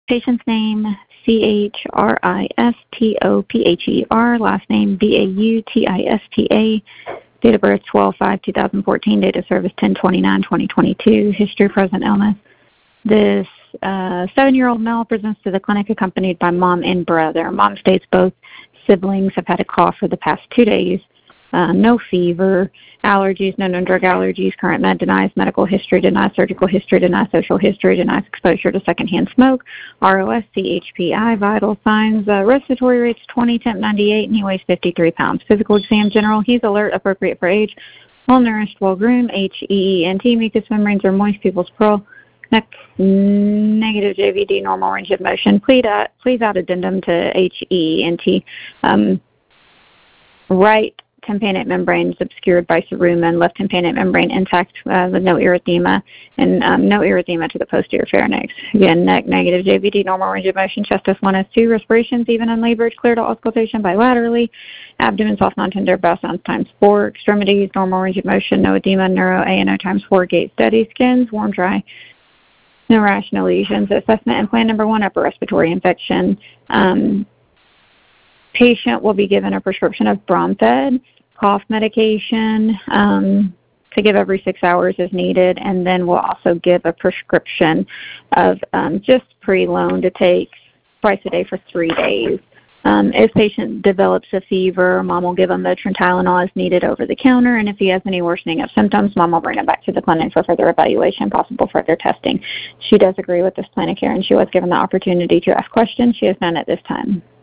Patient's name, CHRISTOPHER, last name BAUTISTA, date of birth 12/5/2014, date of service 10/29/2022, history, present illness. This 7-year-old male presents to the clinic accompanied by mom and brother. Mom states both siblings have had a cough for the past 2 days. No fever, allergies, no known drug allergies, current med denies, medical history denies, surgical history denies, social history denies, exposure to secondhand smoke, ROS, CHPI, vital signs, respiratory rates 20, temp 98, and he weighs 53 pounds. Physical exam general, he's alert, appropriate for age, well nourished, well groomed, HEENT, mucous membranes are moist, pupils pearl, neck negative JVD, normal range of motion. Please add addendum to HEENT. Right tympanic membrane is obscured by cerumen, left tympanic membrane intact with no erythema, and no erythema to the posterior pharynx. Again, neck negative JVD, normal range of motion, chest S1, S2, respirations even unlabored, clear to auscultation bilaterally, abdomen soft non-tender, bowel sounds times 4, extremities, normal range of motion, no edema, neuro ANO times 4, gait steady, skins, warm, dry, no rash, no lesions. Assessment and plan number 1, upper respiratory infection. Patient will be given a prescription of Bromfed, cough medication to give every 6 hours as needed, and then we'll also give a prescription of just Prelone to take twice a day for 3 days. If patient develops a fever, mom will give him Motrin Tylenol as needed over the counter, and if he has any worsening of symptoms, mom will bring him back to the clinic for further evaluation, possible further testing. She does agree with this plan of care, and she was given the opportunity to ask questions. She has none at this time.